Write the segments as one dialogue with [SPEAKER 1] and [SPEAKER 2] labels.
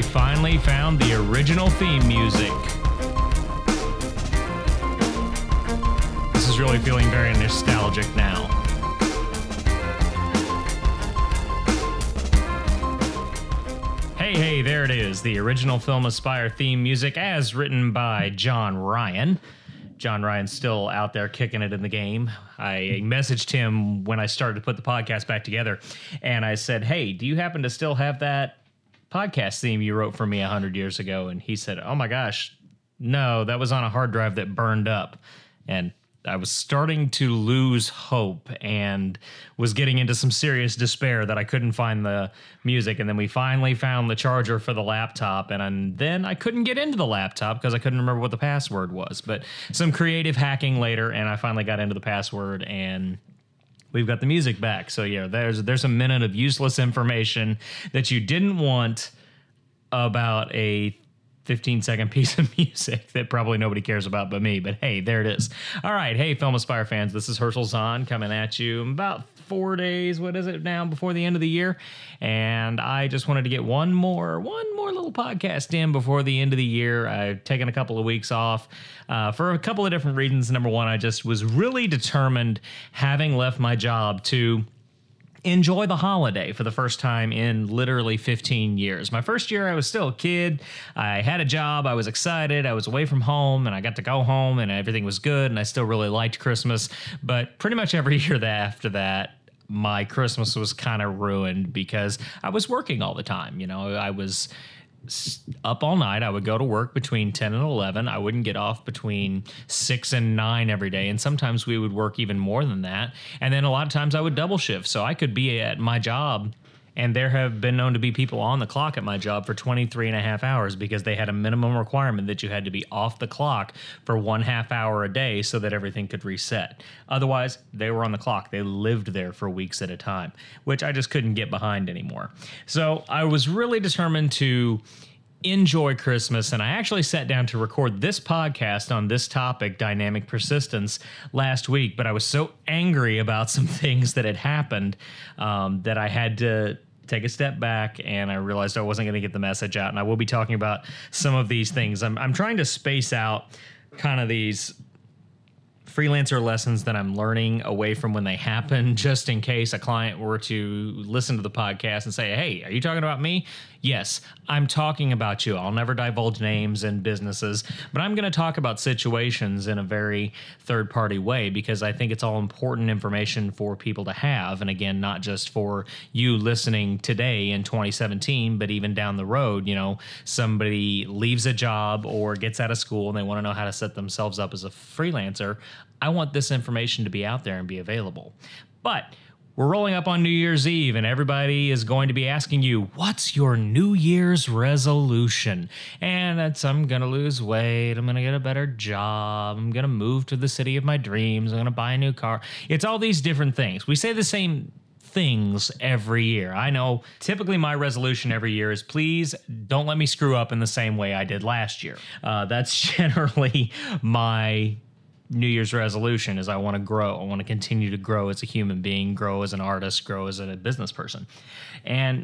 [SPEAKER 1] we finally found the original theme music. This is really feeling very nostalgic now. Hey, there it is, the original Film Aspire theme music as written by John Ryan. John Ryan's still out there kicking it in the game. I messaged him when I started to put the podcast back together, and I said, hey, do you happen to still have that podcast theme you wrote for me 100 years ago? And he said, oh my gosh, no, that was on a hard drive that burned up. And I was starting to lose hope and was getting into some serious despair that I couldn't find the music. And then we finally found the charger for the laptop. And then I couldn't get into the laptop because I couldn't remember what the password was. But some creative hacking later, and I finally got into the password, and we've got the music back. So yeah, there's a minute of useless information that you didn't want about a 15-second piece of music that probably nobody cares about but me. But hey, there it is. All right. Hey, Film Aspire fans, this is Herschel Zahn coming at you about 4 days, what is it now, before the end of the year. And I just wanted to get one more little podcast in before the end of the year. I've taken a couple of weeks off for a couple of different reasons. Number one, I just was really determined, having left my job, to enjoy the holiday for the first time in literally 15 years. My first year, I was still a kid. I had a job. I was excited. I was away from home, and I got to go home, and everything was good, and I still really liked Christmas. But pretty much every year after that, my Christmas was kind of ruined because I was working all the time. You know, I was up all night. I would go to work between 10 and 11. I wouldn't get off between 6 and 9 every day. And sometimes we would work even more than that. And then a lot of times I would double shift. So I could be at my job, and there have been known to be people on the clock at my job for 23 and a half hours because they had a minimum requirement that you had to be off the clock for 1/2 hour a day so that everything could reset. Otherwise, they were on the clock. They lived there for weeks at a time, which I just couldn't get behind anymore. So I was really determined to enjoy Christmas, and I actually sat down to record this podcast on this topic, dynamic persistence, last week, but I was so angry about some things that had happened that I had to take a step back, and I realized I wasn't going to get the message out, and I will be talking about some of these things. I'm trying to space out kind of these freelancer lessons that I'm learning away from when they happen, just in case a client were to listen to the podcast and say, hey, are you talking about me? Yes, I'm talking about you. I'll never divulge names and businesses, but I'm going to talk about situations in a very third-party way because I think it's all important information for people to have. And again, not just for you listening today in 2017, but even down the road, you know, somebody leaves a job or gets out of school and they want to know how to set themselves up as a freelancer. I want this information to be out there and be available. But we're rolling up on New Year's Eve, and everybody is going to be asking you, what's your New Year's resolution? And that's, I'm going to lose weight, I'm going to get a better job, I'm going to move to the city of my dreams, I'm going to buy a new car. It's all these different things. We say the same things every year. I know typically my resolution every year is, please don't let me screw up in the same way I did last year. That's generally my New Year's resolution, is I want to grow. I want to continue to grow as a human being, grow as an artist, grow as a business person. And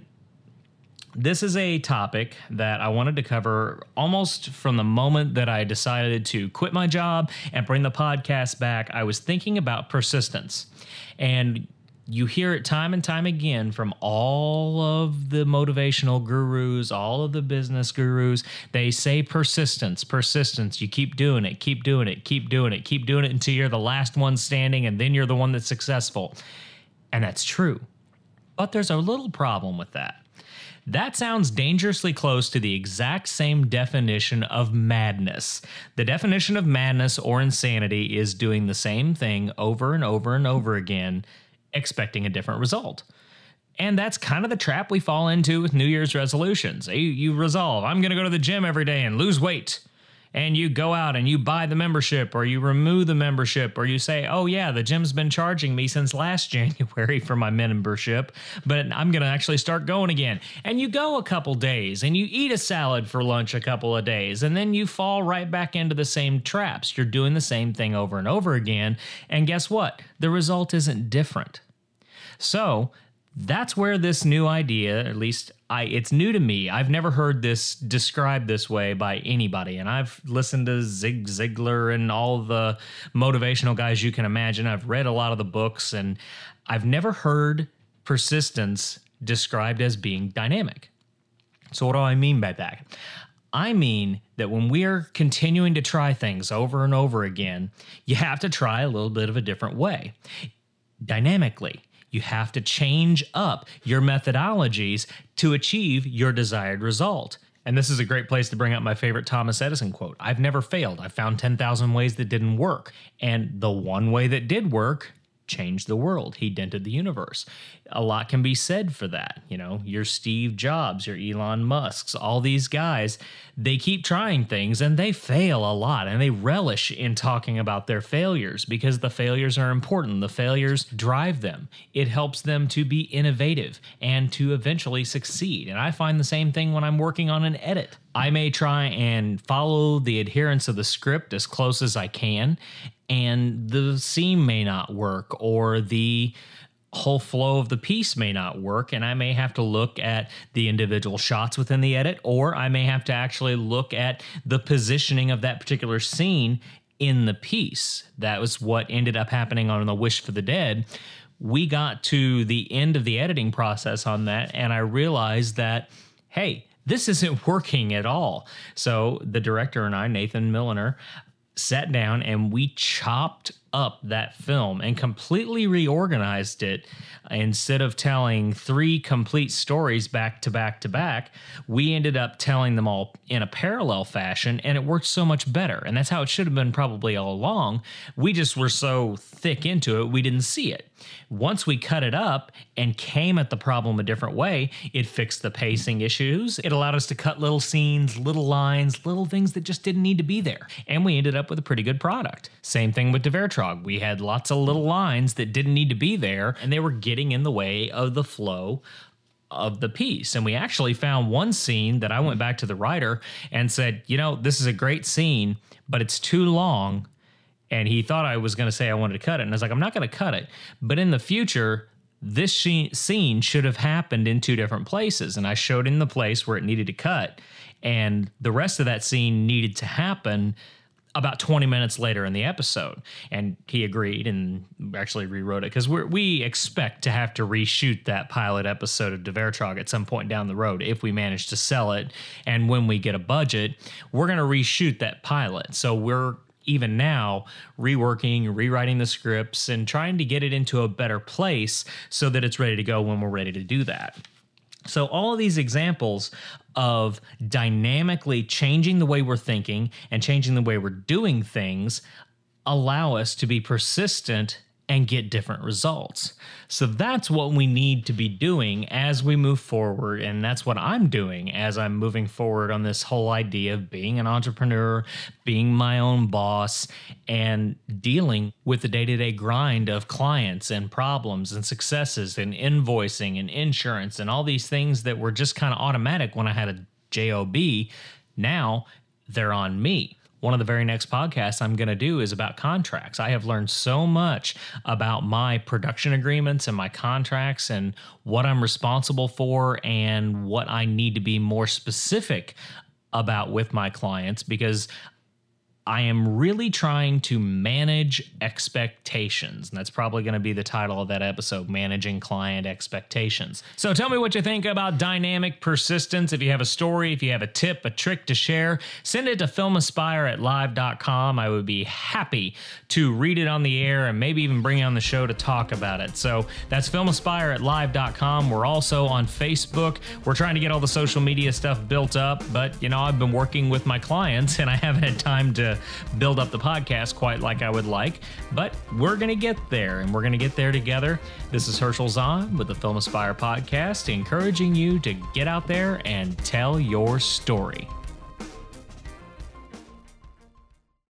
[SPEAKER 1] this is a topic that I wanted to cover almost from the moment that I decided to quit my job and bring the podcast back. I was thinking about persistence. And you hear it time and time again from all of the motivational gurus, all of the business gurus. They say persistence, persistence. You keep doing it, keep doing it, keep doing it, keep doing it until you're the last one standing, and then you're the one that's successful. And that's true. But there's a little problem with that. That sounds dangerously close to the exact same definition of madness. The definition of madness or insanity is doing the same thing over and over and over again, expecting a different result. And that's kind of the trap we fall into with New Year's resolutions. You resolve, I'm going to go to the gym every day and lose weight. And you go out and you buy the membership, or you remove the membership, or you say, oh yeah, the gym's been charging me since last January for my membership, but I'm going to actually start going again. And you go a couple days and you eat a salad for lunch a couple of days, and then you fall right back into the same traps. You're doing the same thing over and over again. And guess what? The result isn't different. So That's where this new idea, at least it's new to me. I've never heard this described this way by anybody. And I've listened to Zig Ziglar and all the motivational guys you can imagine. I've read a lot of the books, and I've never heard persistence described as being dynamic. So what do I mean by that? I mean that when we're continuing to try things over and over again, you have to try a little bit of a different way. Dynamically, you have to change up your methodologies to achieve your desired result. And this is a great place to bring up my favorite Thomas Edison quote. I've never failed. I found 10,000 ways that didn't work. And the one way that did work changed the world. He dented the universe. A lot can be said for that. You know, your Steve Jobs, your Elon Musks, all these guys, they keep trying things and they fail a lot, and they relish in talking about their failures because the failures are important. The failures drive them. It helps them to be innovative and to eventually succeed. And I find the same thing when I'm working on an edit. I may try and follow the adherence of the script as close as I can, and the scene may not work, or the whole flow of the piece may not work, and I may have to look at the individual shots within the edit, or I may have to actually look at the positioning of that particular scene in the piece. That was what ended up happening on The Wish for the Dead. We got to the end of the editing process on that, and I realized that, hey, this isn't working at all. So the director and I, Nathan Milliner, sat down and we chopped up that film and completely reorganized it. Instead of telling 3 complete stories back to back to back, we ended up telling them all in a parallel fashion, and it worked so much better. And that's how it should have been probably all along. We just were so thick into it, we didn't see it. Once we cut it up and came at the problem a different way, it fixed the pacing issues. It allowed us to cut little scenes, little lines, little things that just didn't need to be there. And we ended up with a pretty good product. Same thing with Divertrog. We had lots of little lines that didn't need to be there, and they were getting in the way of the flow of the piece. And we actually found one scene that I went back to the writer and said, you know, this is a great scene, but it's too long. And he thought I was going to say I wanted to cut it. And I was like, I'm not going to cut it. But in the future, this scene should have happened in 2 different places. And I showed him the place where it needed to cut. And the rest of that scene needed to happen about 20 minutes later in the episode. And he agreed and actually rewrote it, because we expect to have to reshoot that pilot episode of Divertrog at some point down the road if we manage to sell it. And when we get a budget, we're going to reshoot that pilot. So we're even now reworking, rewriting the scripts, and trying to get it into a better place so that it's ready to go when we're ready to do that. So all of these examples of dynamically changing the way we're thinking and changing the way we're doing things allow us to be persistent and get different results. So that's what we need to be doing as we move forward, and that's what I'm doing as I'm moving forward on this whole idea of being an entrepreneur, being my own boss, and dealing with the day-to-day grind of clients and problems and successes and invoicing and insurance and all these things that were just kind of automatic when I had a job. Now they're on me. One of the very next podcasts I'm going to do is about contracts. I have learned so much about my production agreements and my contracts and what I'm responsible for and what I need to be more specific about with my clients, because I am really trying to manage expectations. And that's probably going to be the title of that episode, Managing Client Expectations. So tell me what you think about dynamic persistence. If you have a story, if you have a tip, a trick to share, send it to filmaspire@live.com. I would be happy to read it on the air and maybe even bring you on the show to talk about it. So that's filmaspire@live.com. We're also on Facebook. We're trying to get all the social media stuff built up, but you know, I've been working with my clients and I haven't had time to build up the podcast quite like I would like, but we're going to get there, and we're going to get there together. This is Herschel Zahn with the Film Aspire podcast, encouraging you to get out there and tell your story.